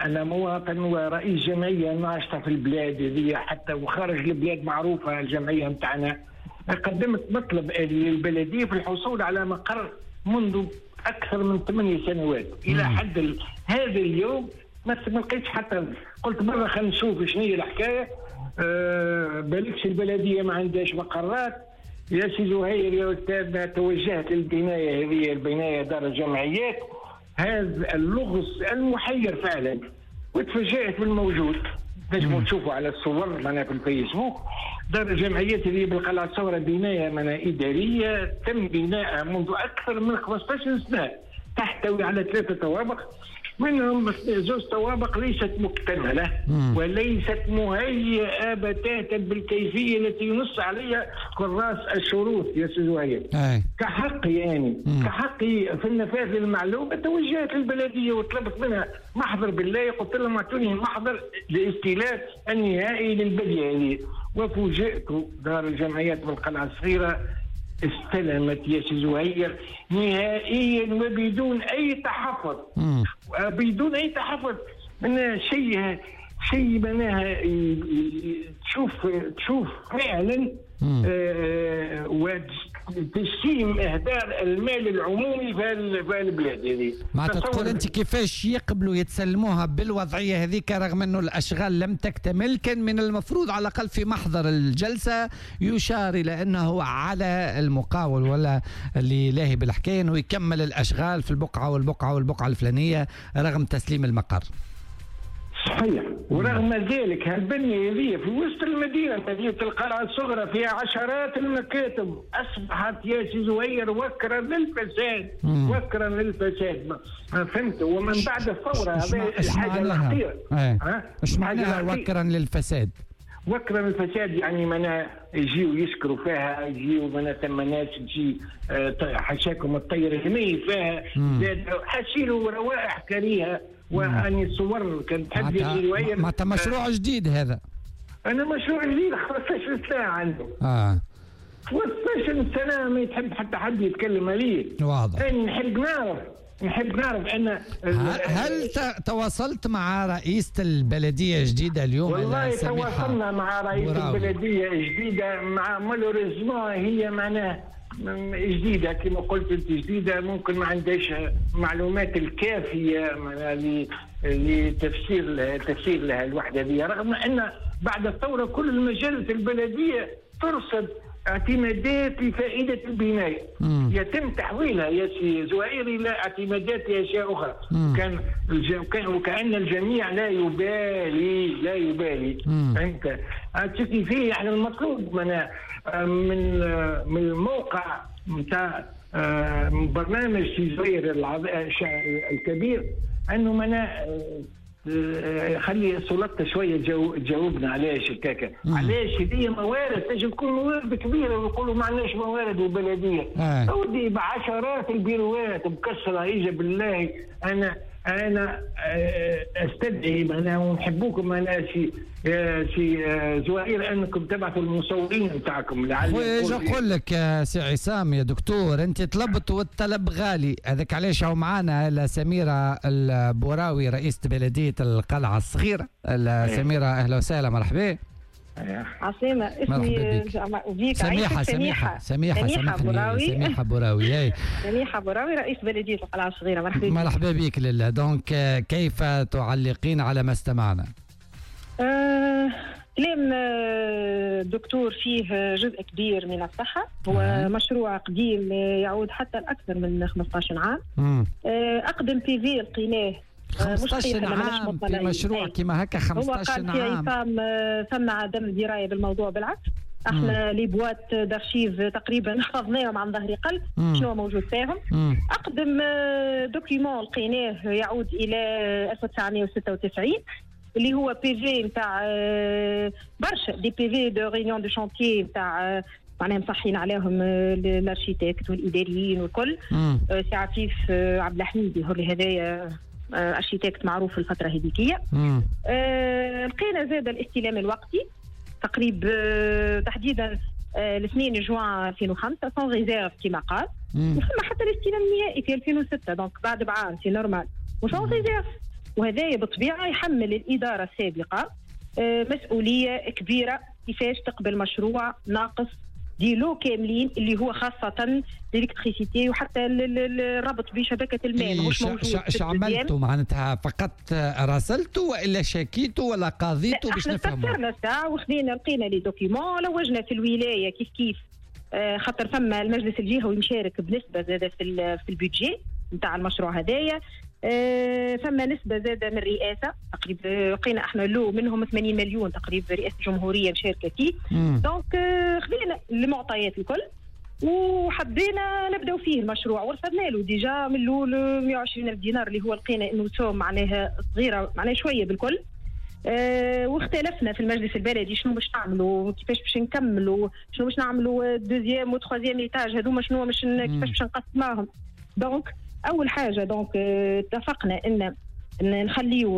أنا مواطن ورئيس جمعية ناشطة في البلاد هذه، حتى وخارج البلاد معروفة الجمعية متاعنا. قدمت مطلب للبلدية في الحصول على مقر منذ أكثر من 8 سنوات. إلى حد هذا اليوم ما لقيتش حتى. قلت مرة خلينا نشوف شنو هي الحكاية. بالكش البلدية ما عندهاش مقرات. يا سي زهير يا أستاذنا، توجهت للبناية هذه، البناية دار الجمعيات، هذا اللغز المحير فعلا، وتفاجأت بالموجود. تنجموا تشوفوا على الصور معنا في الفيسبوك. دار الجمعيات اللي بالقلعة الصغرى بناية إدارية تم بنائها منذ أكثر من 15 سنة، تحتوي على 3 طوابق، منهم 2 طوابق ليست مكتملة وليست مهيئة بتاتا بالكيفية التي ينص عليها كراس الشروط يا سي زهير. كحقي يعني كحقي في النفاذ للمعلومة توجهت للبلدية وطلبت منها محضر بالله. قلت لهم اعطوني محضر الاستيلاء النهائي للبنية هذه، وفوجئت دار الجمعيات بالقلعة الصغيرة استلمت يا سي زهير نهائيا وبدون اي تحفظ. بدون اي تحفظ. من شيء معناها تشوف فعلا وتجسيم اهدار المال العمومي في البلاد هذه. ما تقول انت كيفاش يقبلوا يتسلموها بالوضعيه هذيك رغم انه الاشغال لم تكتمل؟ كان من المفروض على الاقل في محضر الجلسه يشار الى انه على المقاول ولا اللي لاهي بالحكايه انه يكمل الاشغال في البقعه والبقعه والبقعه الفلانيه رغم تسليم المقر. صحيح. ورغم ذلك هالبنية هذه في وسط المدينة، مدينة القلعة الصغرى، فيها عشرات المكاتب، أصبحت يا سي زهير وكرا للفساد. وكرا للفساد، فهمت؟ ومن بعد الثورة هذه الحاجة الخطيرة. ايش معناها وكرا للفساد؟ وكرا للفساد يعني معناها يجيوا يسكروا فيها، يجيوا معناها ثم ناس تجي حشاكم الطير المي فيها، حاسيلوا روائح كريهة. وأني صور كانت تحب يا زهير. معناتها مشروع جديد هذا. أنا مشروع جديد 15 سنة عنده. 15 سنة ما يتحب حتى حد يتكلم عليه. واضح. أنا نحب نعرف أن هل تواصلت مع رئيسة البلدية الجديدة اليوم؟ والله تواصلنا مع رئيسة البلدية الجديدة، مع مالوريزمون هي معناه جديدة كما قلت انت، جديدة ممكن ما عندهاش معلومات الكافية لتفسير لها الوحدة هذه، رغم ان بعد الثورة كل المجالس البلدية ترصد اعتمادات لفائدة البناية يتم تحويلها يا سي زهير إلى اعتمادات لأشياء أخرى. وكأن الجميع لا يبالي. فهمت؟ تشوفي فيه يعني المطلوب من الموقع نتاع برنامج سي زهير الكبير أنه خلي سلطة شوية تجاوبنا علاش هكاكا. علاش هذه موارد تجي تكون موارد كبيرة ويقولوا ما عندناش موارد البلدية. أودي بعشرات البيروات مكسرة. إجا بالله أنا أستدعي ونحبوكم سي زهير أنكم تبعثوا المصورين بتاعكم. أقول لك يا سي عصام يا دكتور، أنت طلبت والطلب غالي، هذاك علاش هو معنا سميرة البوراوي رئيسة بلدية القلعة الصغيرة. سميرة أهلا وسهلا، مرحبا. عصيمة اسمي سميحة بوراوي. سميحة بوراوي رئيس بلدية القلعة الصغيرة. مرحبا بك. لله دونك كيف تعلقين على ما استمعنا؟ كلام الدكتور فيه جزء كبير من الصحة. هو مشروع قديم يعود حتى لأكثر من 15 عام. أقدم في لقيناه 15 عام في مشروع كما هكا. 15 عام. هو قال ثم عدم دراية بالموضوع، بالعكس احنا لي بوات دارشيف تقريبا حفظناهم عن ظهر قلب شنو موجود فيهم. اقدم دوكيومون لقيناه يعود الى 1996 اللي هو بي في نتاع برشا دي بي في دو ريونيون دو شانتيي نتاع معناها مصحين عليهم الارشيتكت والاداريين والكل. سي عفيف عبد الحميد هو اللي هذايا ارشيتكت معروف في الفتره هذيكيه. لقينا زاد الاستلام الوقتي تقريبا تحديدا 2 جوان 2005 سون ريزيرف كما قال، وثم حتى الاستلام النهائي في 2006 دونك بعد بعام سي نورمال وسون ريزيرف. وهذا بالطبيعه يحمل الاداره السابقه مسؤوليه كبيره كيفاش تقبل مشروع ناقص ديلو كاملين اللي هو خاصه الالكتريسيتي وحتى الربط بشبكه الماء مش موجود. ايش عملتوا معناتها؟ فقط راسلتوا والا شكيتوا ولا قاضيتوا باش نفهموا؟ احنا استفسرنا ساعه وخذينا لقينا لي دوكيومون لوجنا في الولايه كيف خاطر فما المجلس الجهوي مشارك بنسبه زاده في البيدجي نتاع المشروع هذايا. فما نسبه زاده من الرئاسه تقريبا لقينا احنا له منهم 80 مليون تقريبا رئاسه الجمهوريه مشاركه فيه. دونك خذينا المعطيات الكل وحبينا نبداو فيه المشروع ورصدنا له ديجا من الاول 120,000 دينار اللي هو لقينا انه سوم معناها صغيره معناها شويه بالكل. واختلفنا في المجلس البلدي شنو باش نعملوا كيفاش باش نكملوا شنو باش نعملوا دوزيام وتخوازيام ايتاج هذوما شنو باش كيفاش باش نقسموهم. دونك اول حاجه دونك اتفقنا ان نخليو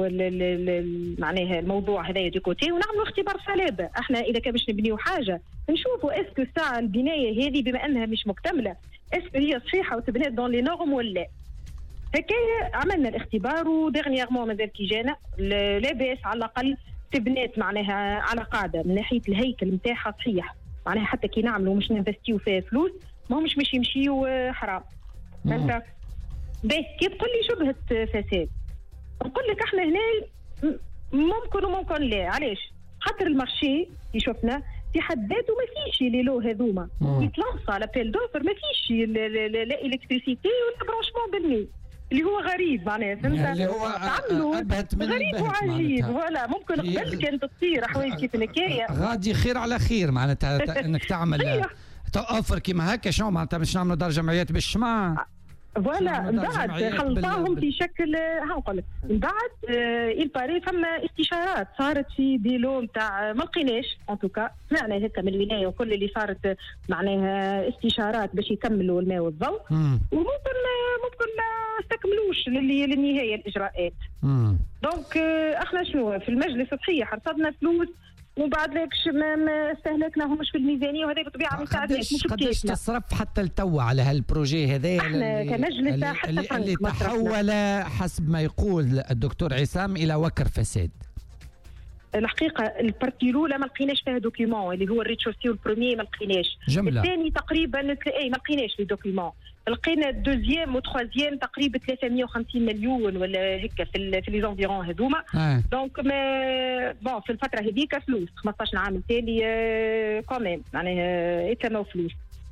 معناها الموضوع هذايا دي كوتي ونعملوا اختبار صلابه. احنا اذا كان باش نبنيو حاجه نشوفوا اسكو الساعه البنايه هذه بما انها مش مكتمله اسكو هي صحيحه وتبنات دون لي نورم ولا. هكايا عملنا الاختبار وديرنييرمون مازال كي جانا لا باس على الاقل تبنات معناها على قاعده من ناحيه الهيكل نتاعها صحيح معناها حتى كي نعملوا مش ننفستيو فيها فلوس ما همش باش يمشيو حرام. فهمت؟ باهي كي تقول لي شبهه فساد نقول لك احنا هنا ممكن وممكن لا. علاش؟ خاطر المارشي اللي شفنا في حد ذاته ما فيش لي لو هذوما يتلانصا لابيل دوفر ما فيش لا الكتريسيتي ولا برانشمون بالني اللي هو غريب معناها. فهمت؟ اللي هو ابهت من غريب وعجيب. فوالا ممكن قبل كانت تصير حوايج كيف هكايا غادي خير على خير معناتها انك تعمل اوفر كيما هكا. شنو معناتها باش نعملوا دار جمعيات بالشمع فوالا من بعد خلطاهم في شكل نقول لك من بعد الباري فما استشارات صارت في ديلو نتاع ما لقيناش ان توكا سمعنا هكا من الولايه وكل اللي صارت معناها استشارات باش يكملوا الماء والضوء وممكن ما استكملوش للنهايه الاجراءات. دونك احنا شنو في المجلس صحيح حصدنا فلوس ومن بعد ذاك ما استهلكناهمش في الميزانيه وهذا بطبيعه ما يساعدناش مش قداش تصرف حتى لتوا على هالبروجي هذا احنا كمجلس حتى اللي تحول حسب ما يقول الدكتور عصام الى وكر فساد. الحقيقه البارتي الاولى ما لقيناش فيها دوكيومون اللي هو الريتشوسي والبروميي ما لقيناش. الثاني تقريبا ما لقيناش لي دوكيومون. لقينا الدوزيام وتخوازيام تقريبا 350 مليون ولا هكا في لي زونفيرون هذوما. دونك ما بون في الفتره هذيك فلوس 15 عام التالي كومين معناها يتسموا فلوس.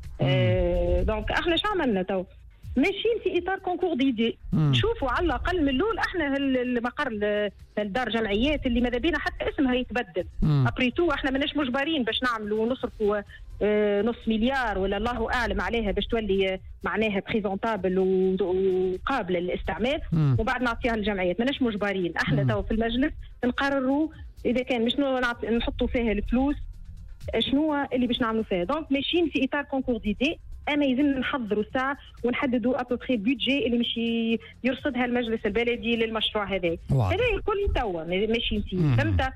دونك احنا شو عملنا تو؟ ماشيين في اطار كونكور ديدي. نشوفوا على الاقل من الاول احنا المقر الدار جمعيات اللي ماذا بينا حتى اسمها يتبدل. ابريتو احنا ماناش مجبرين باش نعملوا ونصرفوا نص مليار ولا الله اعلم عليها باش تولي معناها بريزونتابل وقابله للاستعمال وبعد نعطيها للجمعيات. ماناش مجبرين. احنا تو في المجلس نقرروا اذا كان شنو نحطوا فيها الفلوس شنو اللي باش نعملوا فيها. دونك ماشيين في اطار كونكور ديدي. انا يلزمنا نحضروا الساعه ونحددوا ابوبخي بيدجي اللي مش يرصدها المجلس البلدي للمشروع هذا. هذا الكل توا ماشيين فيه. فهمت؟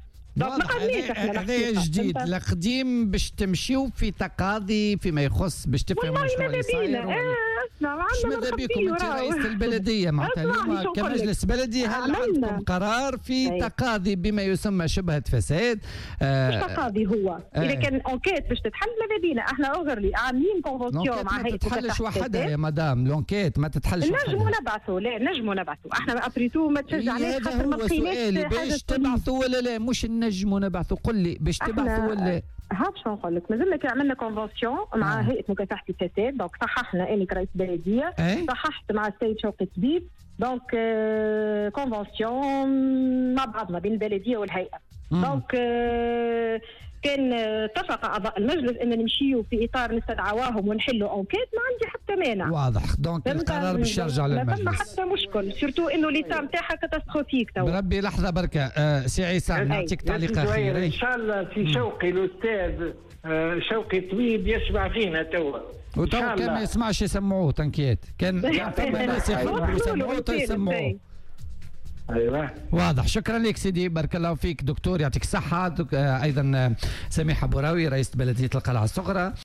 هذا جديد. القديم باش تمشيو في تقاضي فيما يخص باش تفهموا شنو اللي صاير. ماذا بيكم انت رئيس البلديه معناتها اليوم كمجلس بلدي هل عندكم قرار في تقاضي بما يسمى شبهه فساد؟ مش تقاضي هو اذا كان انكيت باش تتحل ماذا بينا احنا اوغرلي عاملين كونفونسيون مع هيئه ما تتحلش وحدها يا مدام. لونكيت ما تتحلش وحدها. نجموا نبعثوا احنا ابريتو ما تشجعناش خاطر ما لقيناش باش تبعثوا ولا لا مش نجموا نبعثوا. قل لي باش تبعثوا ولا ها باش نقول لك مازلنا كي عملنا كونفونسيون مع هيئه مكافحه الفساد. دونك صححنا اني كرئيس بلديه صححت مع السيد شوقي طبيب. دونك كونفونسيون مع بعضنا بين البلديه والهيئه. دونك كان اتفق اعضاء المجلس ان نمشيو في اطار نستدعواهم ونحلوا انكيت ما عندي حتى مانع. واضح. دونك القرار باش يرجع للمجلس. ما حتى مشكل سورتو انه ليتا نتاعها كاتاستروفيك تو. بربي لحظه بركه سي عصام نعطيك تعليق اخير. ان شاء الله سي شوقي الاستاذ شوقي طبيب يسمع فينا توا. وتو كان ما يسمعش يسمعوه تنكيت. كان فما ناس يسمعوه يسمعوه. ايوه واضح. شكرا لك سيدي بارك الله فيك دكتور يعطيك الصحه. ايضا سميح ابو راوي رئيس بلديه القلعه الصغرى.